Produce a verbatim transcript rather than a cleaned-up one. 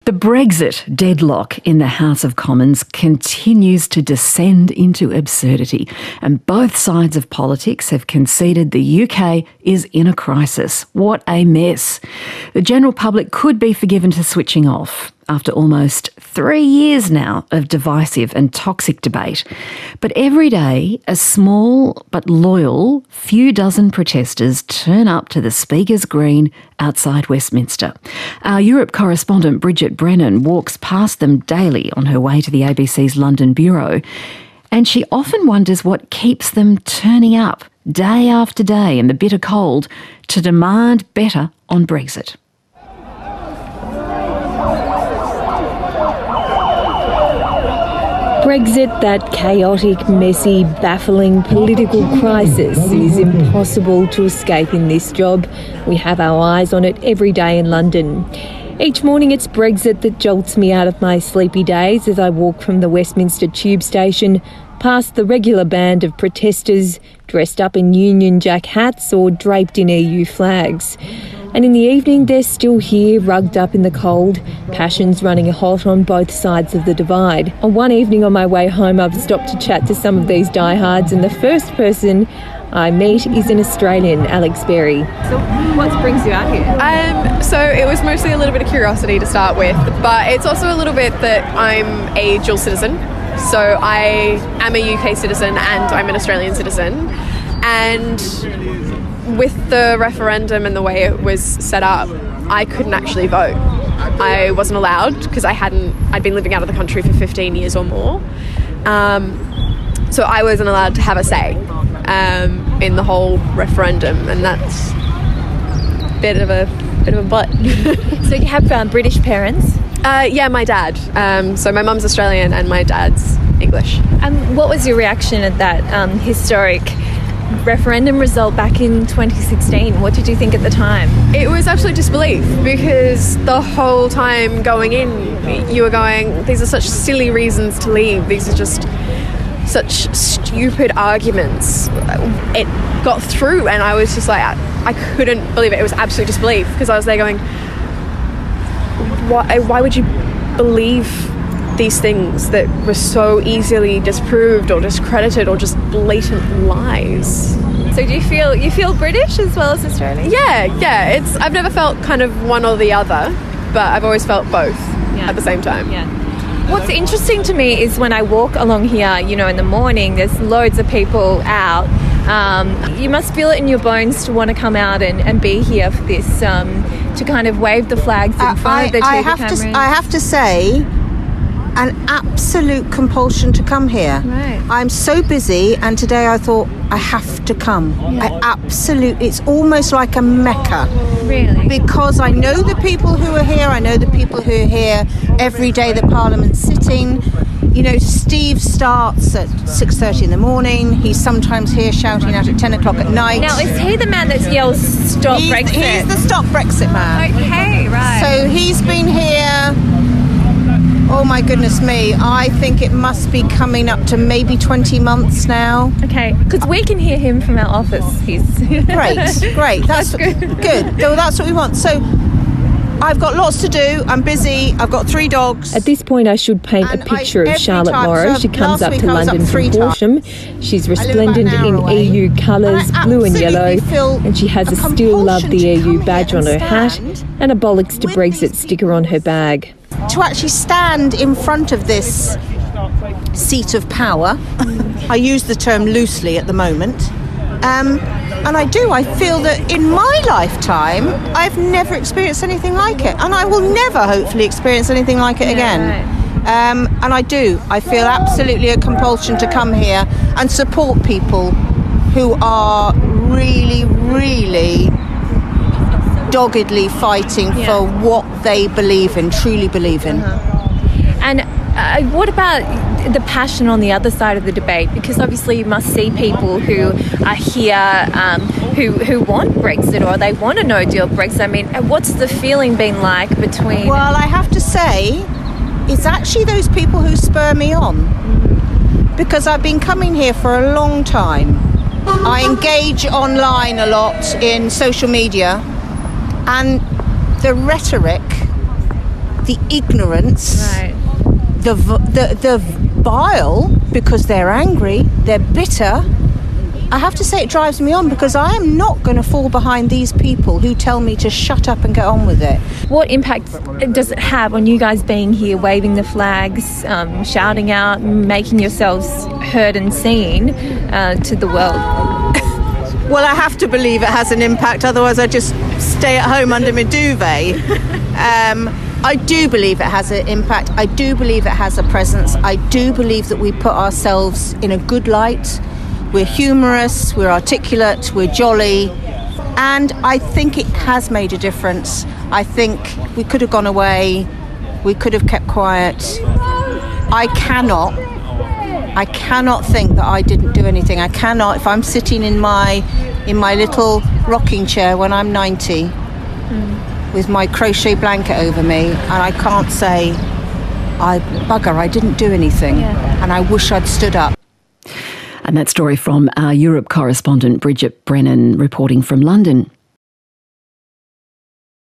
The Brexit deadlock in the House of Commons continues to descend into absurdity, and both sides of politics have conceded the U K is in a crisis. What a mess. The general public could be forgiven for switching off after almost three years now of divisive and toxic debate. But every day, a small but loyal few dozen protesters turn up to the Speaker's Green outside Westminster. Our Europe correspondent Bridget Brennan walks past them daily on her way to the A B C's London bureau, and she often wonders what keeps them turning up day after day in the bitter cold to demand better on Brexit. Brexit, that chaotic, messy, baffling political crisis, is impossible to escape in this job. We have our eyes on it every day in London. Each morning it's Brexit that jolts me out of my sleepy days as I walk from the Westminster Tube station past the regular band of protesters dressed up in Union Jack hats or draped in E U flags. And in the evening, they're still here, rugged up in the cold, passions running hot on both sides of the divide. On one evening on my way home, I've stopped to chat to some of these diehards, and the first person I meet is an Australian, Alex Berry. So what brings you out here? Um, so it was mostly a little bit of curiosity to start with, but it's also a little bit that I'm a dual citizen. So I am a U K citizen and I'm an Australian citizen. And with the referendum and the way it was set up, I couldn't actually vote. I wasn't allowed because I hadn't, I'd been living out of the country for fifteen years or more. Um, so I wasn't allowed to have a say um, in the whole referendum, and that's a bit of a bit of a butt. So you have um, British parents? Uh, yeah, my dad. Um, so my mum's Australian and my dad's English. And what was your reaction at that um, historic referendum result back in twenty sixteen? What did you think at the time? It was absolute disbelief, because the whole time going in, you were going, these are such silly reasons to leave. These are just such stupid arguments. It got through, and I was just like, I, I couldn't believe it. It was absolute disbelief, because I was there going, why, why would you believe these things that were so easily disproved or discredited or just blatant lies? So do you feel you feel British as well as Australian? Yeah, yeah. It's I've never felt kind of one or the other, but I've always felt both yeah. at the same time. Yeah. What's interesting to me is when I walk along here, you know, in the morning, there's loads of people out. Um, you must feel it in your bones to want to come out and, and be here for this, um, to kind of wave the flags in uh, front I, of the T V I have cameras. to, I have to say, an absolute compulsion to come here. Right. I'm so busy, and today I thought I have to come. Yeah. I absolutely, it's almost like a mecca. Really? Because I know the people who are here, I know the people who are here every day that Parliament's sitting. You know, Steve starts at six thirty in the morning. He's sometimes here shouting out at ten o'clock at night. Now, is he the man that yells stop he's, Brexit? He's the stop Brexit man. Okay, right. So he's been here, oh my goodness me, I think it must be coming up to maybe twenty months now. Okay, because we can hear him from our office. He's Great, great. That's, That's good. good. Well, that's what we want. So I've got lots to do. I'm busy. I've got three dogs. At this point, I should paint And a picture I- of Charlotte every Morrow. time- She comes last up week to I was London up three from Horsham. She's resplendent an hour in away. E U colours, And I blue and yellow, absolutely feel and she has a a Still Love compulsion the to E U come here badge on her and hat stand and a Bollocks to with Brexit these sticker on her bag. To actually stand in front of this seat of power, I use the term loosely at the moment, um, and I do, I feel that in my lifetime I've never experienced anything like it, and I will never hopefully experience anything like it Yeah, again. right. Um, and I do, I feel absolutely a compulsion to come here and support people who are really, really doggedly fighting Yeah. for what they believe in, truly believe in. And uh, what about the passion on the other side of the debate? Because obviously you must see people who are here um, who, who want Brexit, or they want a no-deal Brexit. I mean, what's the feeling been like between... Well, I have to say, it's actually those people who spur me on. Because I've been coming here for a long time. I engage online a lot in social media, and the rhetoric, the ignorance, Right. the, the, the bile, because they're angry, they're bitter. I have to say it drives me on, because I am not going to fall behind these people who tell me to shut up and get on with it. What impact does it have on you guys being here, waving the flags, um, shouting out, making yourselves heard and seen uh, to the world? Well, I have to believe it has an impact, otherwise I just stay at home under my duvet. Um, I do believe it has an impact. I do believe it has a presence. I do believe that we put ourselves in a good light. We're humorous, we're articulate, we're jolly, and I think it has made a difference. I think we could have gone away, we could have kept quiet. I cannot, I cannot think that I didn't do anything. I cannot, if I'm sitting in my in my little rocking chair when I'm ninety, mm. with my crochet blanket over me, and I can't say, I bugger, I didn't do anything, yeah. and I wish I'd stood up. And that story from our Europe correspondent Bridget Brennan reporting from London.